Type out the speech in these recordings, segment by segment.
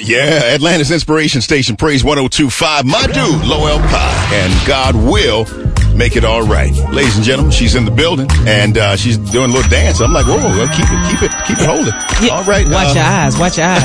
Yeah, Atlanta's inspiration station, Praise 102.5. My dude, Lowell Pye, and God will make it all right. Ladies and gentlemen, she's in the building, and she's doing a little dance. I'm like, whoa, keep it holding. Yeah, all right. Watch your eyes.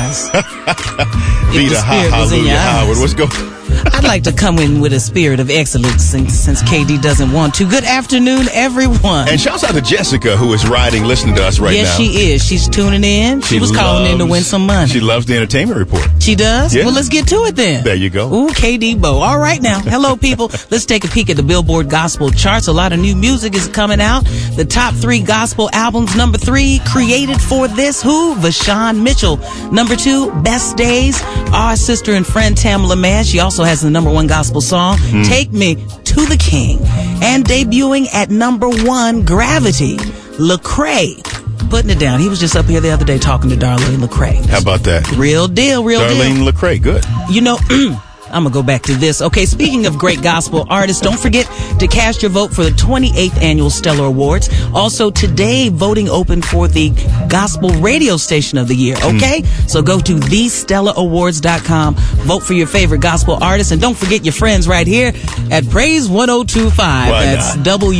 Vita, hallelujah, Howard. What's going on? I'd like to come in with a spirit of excellence since KD doesn't want to. Good afternoon, everyone. And shouts out to Jessica, who is listening to us right now. Yes, she is. She's tuning in. She was calling in to win some money. She loves the entertainment report. She does? Yeah. Well, let's get to it then. There you go. Ooh, KD Bo. All right now. Hello, people. Let's take a peek at the Billboard Gospel charts. A lot of new music is coming out. The top 3 gospel albums. Number 3, created for this. Who? Vashawn Mitchell. Number 2, Best Days. Our sister and friend Tamala Mann. She also has the number 1 gospel song, Take Me to the King. And debuting at number 1, Gravity, Lecrae. Putting it down. He was just up here the other day talking to Darlene Lecrae. How about that? Real deal, Darlene Lecrae, good. You know, I'm going to go back to this. Okay, speaking of great gospel artists, don't forget to cast your vote for the 28th Annual Stellar Awards. Also, today, voting open for the Gospel Radio Station of the Year, okay? So go to thestellarawards.com, vote for your favorite gospel artists, and don't forget your friends right here at Praise 102.5. That's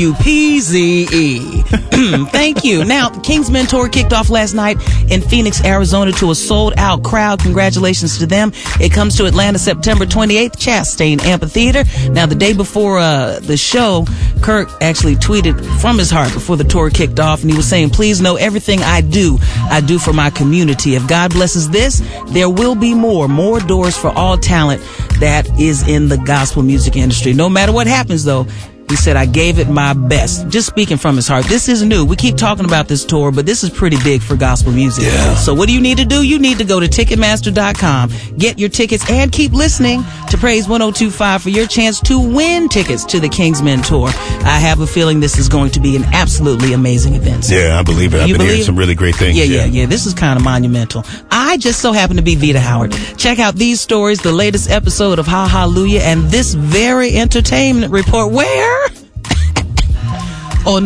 WPZE. Thank you. Now, the Kingsmen Tour kicked off last night in Phoenix, Arizona to a sold-out crowd. Congratulations to them. It comes to Atlanta September 28th, Chastain Amphitheater. Now, the day before the show, Kirk actually tweeted from his heart before the tour kicked off, and he was saying, please know everything I do for my community. If God blesses this, there will be more doors for all talent that is in the gospel music industry. No matter what happens, though, he said, I gave it my best. Just speaking from his heart. This is new. We keep talking about this tour, but this is pretty big for gospel music. Yeah. So what do you need to do? You need to go to Ticketmaster.com, get your tickets, and keep listening to Praise 102.5 for your chance to win tickets to the Kingsmen Tour. I have a feeling this is going to be an absolutely amazing event. So yeah, I believe it. I've been hearing some really great things. Yeah. This is kind of monumental. I just so happen to be Vita Howard. Check out these stories, the latest episode of Hallelujah, and this very entertainment report. Where? On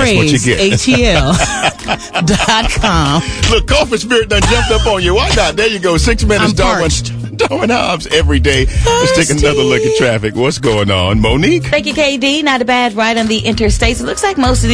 mypraiseatl.com. Look, Coffin Spirit done jumped up on you. Why not? There you go. 6 minutes, Darwin Hobbs every day. Let's take another look at traffic. What's going on? Monique? Thank you, KD. Not a bad ride on the interstate. It looks like most of the